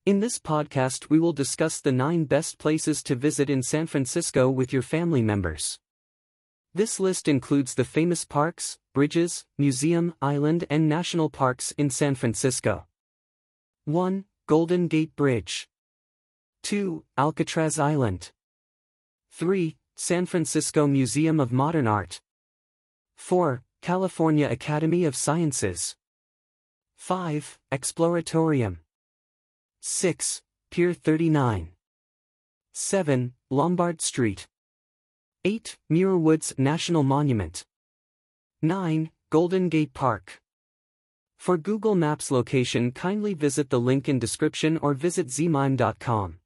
In this podcast, we will discuss the 9 best places to visit in San Francisco with your family members. This list includes the famous parks, bridges, museum, island, and national parks in San Francisco. 1. Golden Gate Bridge. 2. Alcatraz Island. 3. San Francisco Museum of Modern Art. 4. California Academy of Sciences. 5. Exploratorium. 6. Pier 39. 7. Lombard Street. 8. Muir Woods National Monument. 9. Golden Gate Park. For Google Maps location, kindly visit the link in description or visit zmime.com.